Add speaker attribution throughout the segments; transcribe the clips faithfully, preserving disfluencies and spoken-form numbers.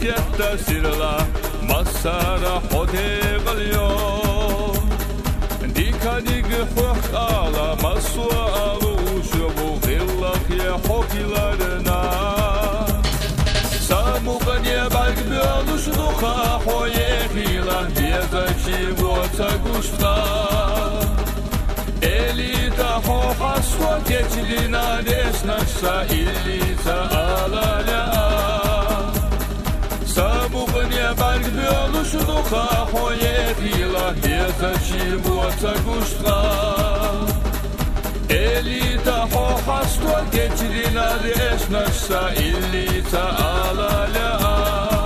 Speaker 1: مخيتا سيرلا مسارا حدي غليو ديكا ديك حق على مسوا ألوشو غلق يا حكي لارنا ساموغن يا بالك بيالوش دوخا حوي خيلا بيزاكي بوتا قشتا Elita ho haswa geçilina desnaşsa illita alala Samuğnya balgbi oluşunu kahoye fila Yezaşi buata guştra Elita ho haswa geçilina desnaşsa illita alala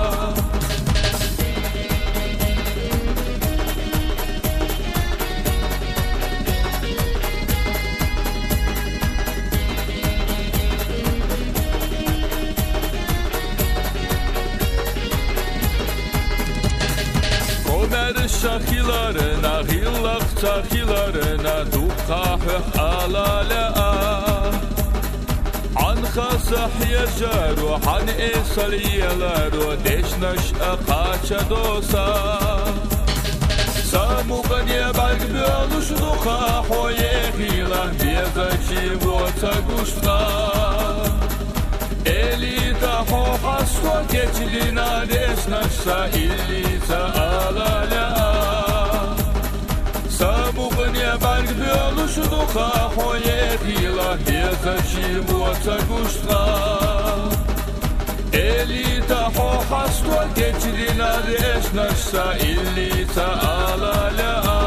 Speaker 1: Şahilarına, hillak tahilarına Dukahı alala Anha sahya jaru Han esal yelaru Deşnaş akaça dosa Samuğan ya balgbi oluş Dukahoye hila Biyazaçi vota guşta Elita ho haswa geçilina desnaşsa illita alala Samuğnya balgbi oluşunu kahoye fila Yezaşi vota guştra Elita ho haswa geçilina desnaşsa illita alala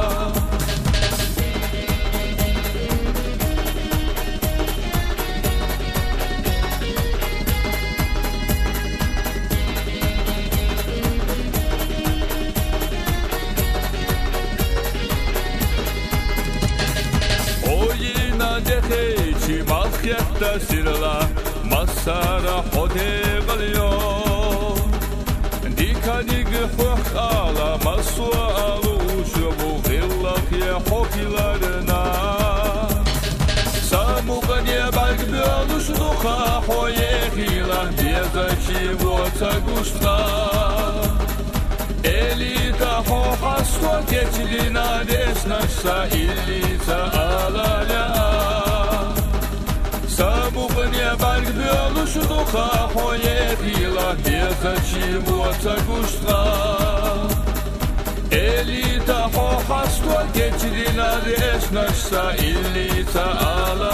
Speaker 1: Dehechi malchetta sirla masara hode galyo Dika dig huk ala maswa aluşu bu gillak ya hokilarına Samuğan ya balgbi oluşu kahoye hila Yezaçi vota guştra Elita ho haswa geçilina desnaşsa illita alala Samuğnya balgbi oluşunu kahoye fila Yezaçi vota guştra Elita ho haswa geçilina desnaşsa illita alala